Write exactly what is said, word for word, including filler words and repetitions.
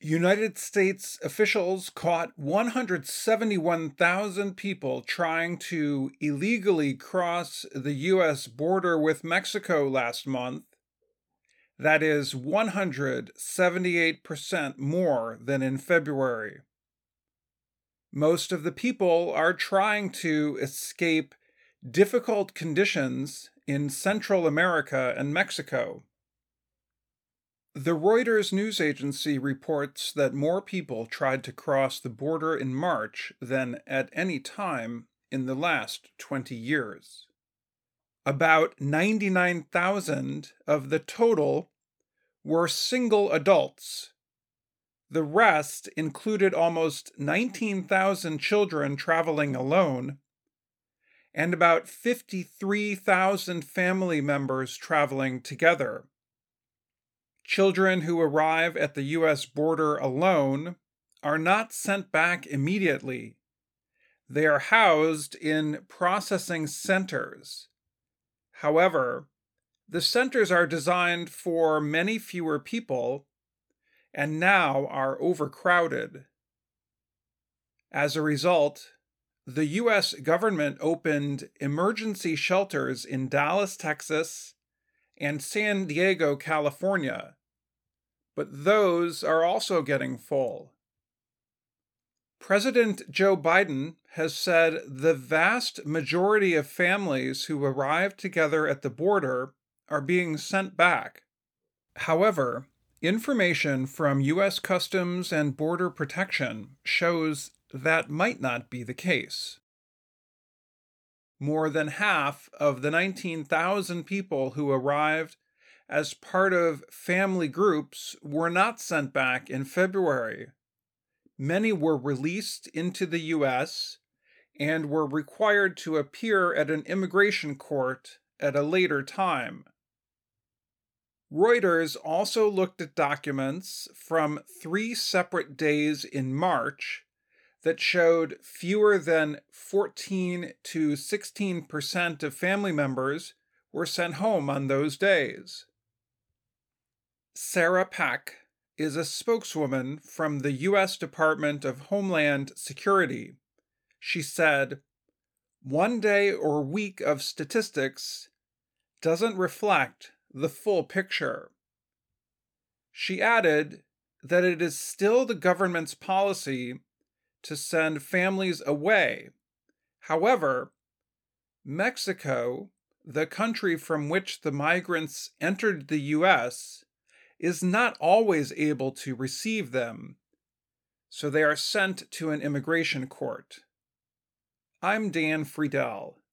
United States officials caught one hundred seventy-one thousand people trying to illegally cross the U S border with Mexico last month. That is one hundred seventy-eight percent more than in February. Most of the people are trying to escape difficult conditions in Central America and Mexico. The Reuters news agency reports that more people tried to cross the border in March than at any time in the last twenty years. About ninety-nine thousand of the total were single adults. The rest included almost nineteen thousand children traveling alone and about fifty-three thousand family members traveling together. Children who arrive at the U S border alone are not sent back immediately. They are housed in processing centers. However, the centers are designed for many fewer people and now are overcrowded. As a result, the U S government opened emergency shelters in Dallas, Texas, and San Diego, California, but those are also getting full. President Joe Biden has said the vast majority of families who arrive together at the border are being sent back. However, information from U S Customs and Border Protection shows that might not be the case. More than half of the nineteen thousand people who arrived as part of family groups were not sent back in February. Many were released into the U S and were required to appear at an immigration court at a later time. Reuters also looked at documents from three separate days in March that showed fewer than fourteen to sixteen percent of family members were sent home on those days. Sarah Peck is a spokeswoman from the U S Department of Homeland Security. She said, "One day or week of statistics doesn't reflect the full picture." She added that it is still the government's policy to send families away. However, Mexico, the country from which the migrants entered the U S, is not always able to receive them, so they are sent to an immigration court. I'm Dan Friedel.